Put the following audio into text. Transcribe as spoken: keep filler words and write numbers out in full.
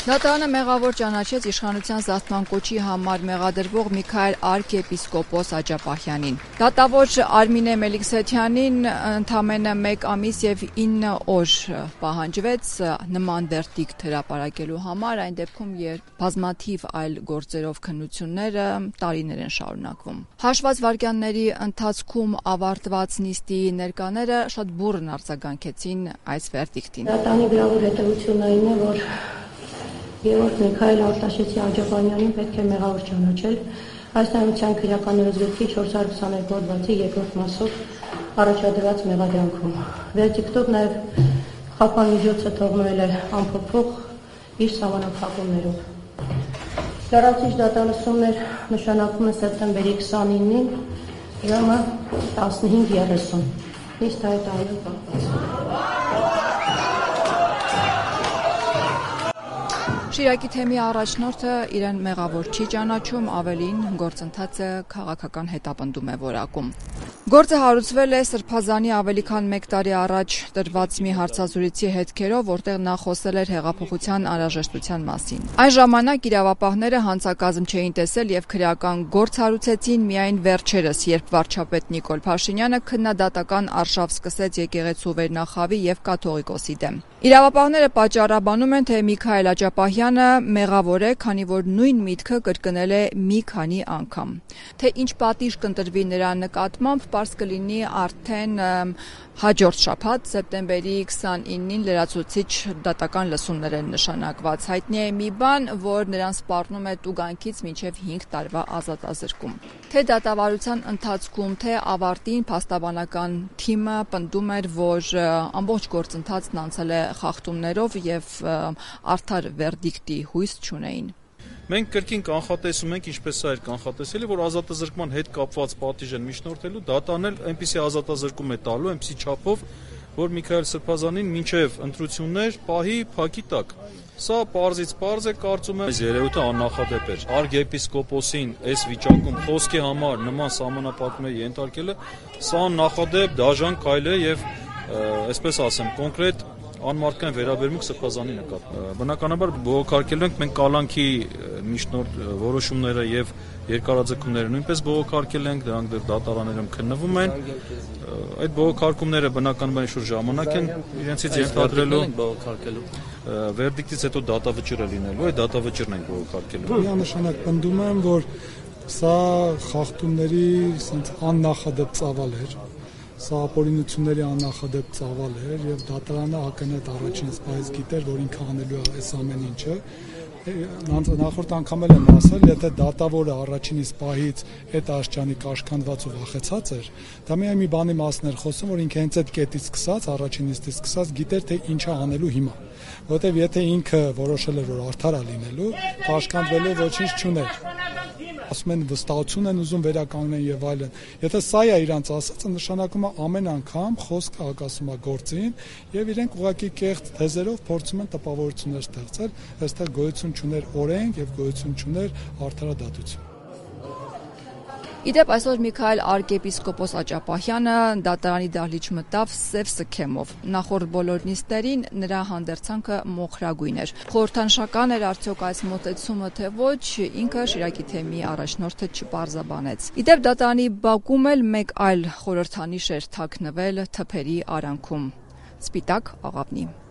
Դատարանը մեղավոր ճանաչեց իշխանության զսպման կոչի համար մեղադրվող Միքայել արքեպիսկոպոս Աջապահյանին։ Դատավոր Արմինե Մելիքսեթյանին ընդամենը մեկ ամիս եւ ինը օր պահանջվեց նման վերդիկտ հրապարակելու համար, այն դեպքում, երբ բազմաթիվ այլ գործերով քննությունները տարիներ են շարունակվում։ Հաշված վայրկյանների ընթացքում ավարտված նիստի ներկաները շատ բուռն արձագանքեցին այս վերդիկտին։ Դատարանի գրավոր հետևությունն այն է, որ Գևորգ Միքայել Արտաշեսի Աջապահյանին պետք է մեղավոր ճանաչել այս նայության քրեական օրենսգրքի չորս հարյուր քսաներկու հոդվածի երկրորդ մասով առաջադրված մեղադրանքում։ Վերդիկտով նաև խափանմիջոցը թողնել է անփոփոխ իր սահմանափակումներով։ Լրացուցիչ դատալսումներ նշանակվում է սեպտեմբերի քսանինին ժամը տասնհինգ երեսուն։ Նիստ հայտարարել կապված։ Շիրակի թեմի առաջնորդը իրեն մեղավոր չի ճանաչում, ավելին գործընթացը քաղաքական հետապնդում է որակում։ Գործը հարուցվել է Սրբազանի ավելի քան մեկ տարի առաջ տրված մի հարցազրույցի հետքերով, որտեղ նա խոսել էր հեղափոխության անհրաժեշտության մասին։ Այն ժամանակ իրավապահները հանցակազմ չէին տեսել եւ քրեական գործ հարուցեցին միայն վերջերս, երբ վարչապետ Նիկոլ Փաշինյանը քննադատական արշավ սկսեց եկեղեցու վերնախավի եւ կաթողիկոսի դեմ։ Իրավապահները պատճառաբանում են, թե Միքայել Աջապահյանը մեղավոր է, քանի որ նույն միտքը կրկնել է մի քանի անգամ։ Թե ինչ պատիժ կընտրվի նրա նկատմամբ, պարզ կլինի արդեն հաջորդ շաբաթ, սեպտեմբերի քսանինին լրացուցիչ դատական լսումներ են նշանակված։ Հայտնի է մի բան, որ նրան սպառնում է տուգանքից մինչև հինգ տարվա ազատազրկում։ Թե դատավարության ընթացքում, թե ավարտին փաստաբանական թիմը պնդում էր, որ ամբողջ գործընթացն անցել է խախտումներով եւ արդար վերդիկտի հույս չունեին։ Մենք կրկին կանխատեսում ենք, ինչպես սա էր կանխատեսելի, որ ազատազրկման հետ կապված պատիժ են միջնորդելու, դատանել այնպիսի ազատազրկում է տալու, այնպիսի չափով, որ Միքայել Սրբազանին մինչև ընտրություններ պահի փակի տակ։ Սա պարզից պարզ է, կարծում եմ, այս երևույթը աննախադեպ էր։ Արքեպիսկոպոսին այս վիճակում խոսքի համար նման սահմանափակումների ենթարկելը, սա աննախադեպ դաժան քայլ է եւ, այսպես ասեմ, կոնկրետ անմարդկային վերաբերմունք Սրբազանի նկատմամբ։ Բնականաբար բողոքարկելու ենք մենք կալանքի միջնորդ որոշումները եւ երկարաձգումները նույնպես բողոքարկել ենք, դրանք դեռ դատարաններում քննվում են։ Այդ բողոքարկումները բնականաբար ինչ-որ ժամանակ են իրենցից ենթադրելու բողոքարկելու։ Վերդիկտից հետո դատավճիռ է լինելու, այդ դատավճիռն ենք բողոքարկելու։ Միանշանակ պնդում եմ, որ սա խախտումների ասենց աննախադեպ ծավալ էր։ Սա ապօրինությունների աննախադեպ ծավալ էր եւ դատարանը ակնհայտ առաջին սպայից գիտեր, որ ինքը անելու է այս ամեն ինչը։ Նախորդ անգամ էլ եմ ասել, եթե դատավորը առաջինից պահից այդ աշճանի կաշկանդված ու վախեցած էր, դա միայն մի բանի մասն էր խոսում, որ ինքը հենց այդ կետից սկսած, առաջին նիստից սկսած գիտեր, թե ինչ է անելու հիմա։ Որովհետեւ եթե ինքը որոշել էր, որ արդար է լինելու, կաշկանդվելու ոչինչ չուներ։ Ասում են վստահություն են ուզում վերականգնեն եւ այլն։ Եթե սա է իրանց ասածը, նշանակում է ամեն անգամ խոսքը հակասում է գործին եւ իրենք ուղղակի կեղծ թեզերով փորձում են տպավորություններ ստեղծել, այստեղ գոյություն չուներ օրենք եւ գոյություն չուներ արդարադատություն։ Իդեպ այսօր Միքայել արքեպիսկոպոս Աջապահյանը դատարանի դահլիճ մտավ սև սքեմով։ Նախորդ բոլոր նիստերին նրա հանդերձանքը մոխրագույն էր։ Խորհրդանշական էր արդյոք այս մոտեցումը, թե ոչ, ինքը Շիրակի թեմի առաջնորդը չպարզաբանեց։ Իդեպ դատարանի բակում էլ մեկ այլ խորհրդանիշ էր թաքնվել թփերի արանքում՝ սպիտակ աղավնի։